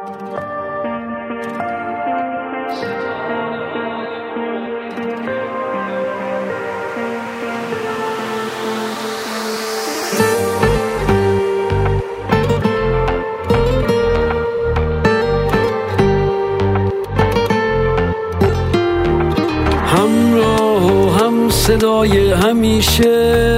همراه و هم صدای همیشه،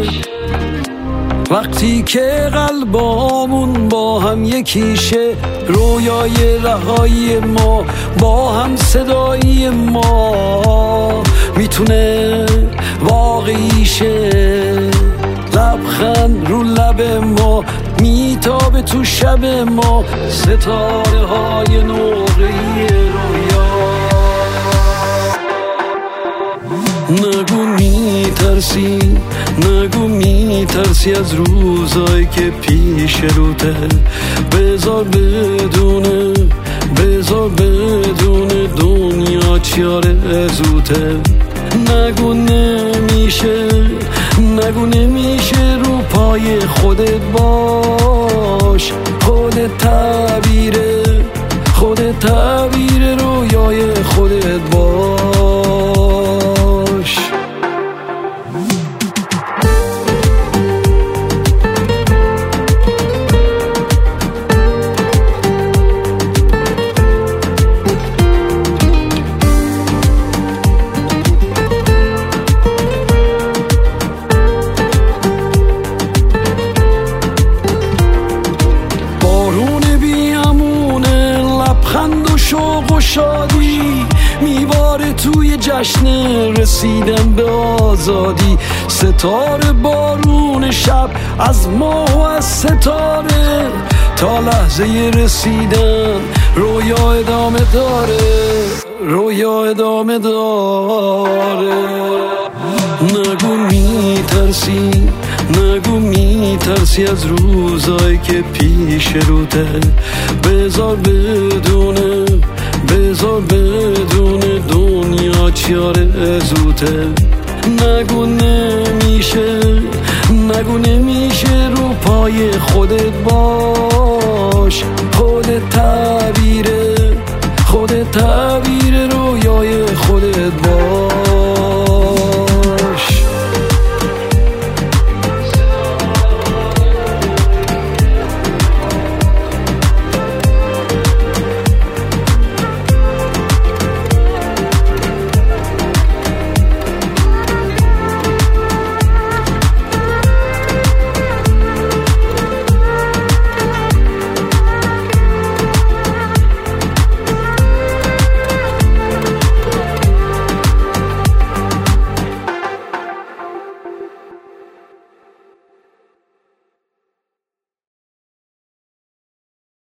وقتی که قلبامون با هم یکیشه، رویای رهایی ما با هم صدایی ما میتونه واقعی شه. لبخند رو لب ما میتابه تو شب ما، ستاره های نقره‌ای رویا. نگو میترسی، نگو میترسی از روزایی که پیش روته، بذار بدونه، بذار بدونه دنیا چیاره زوته. نگو نمیشه، نگو نمیشه، رو پای خودت باش، خودت تعبیره، خودت تعبیره رویای خودت باش. شوق و شادی میباره توی جشن رسیدن به آزادی. ستاره بارون شب از ماه و از ستاره، تا لحظه رسیدن رویا ادامه داره، رویا ادامه داره. نگو میترسی، نگو میترسی از روزایی که پیش روته، بذار بدونه، بذار بدونه دنیا چیاره زوته. نگو نمیشه، نگو نمیشه، رو پای خودت باش، خودت تعبیره،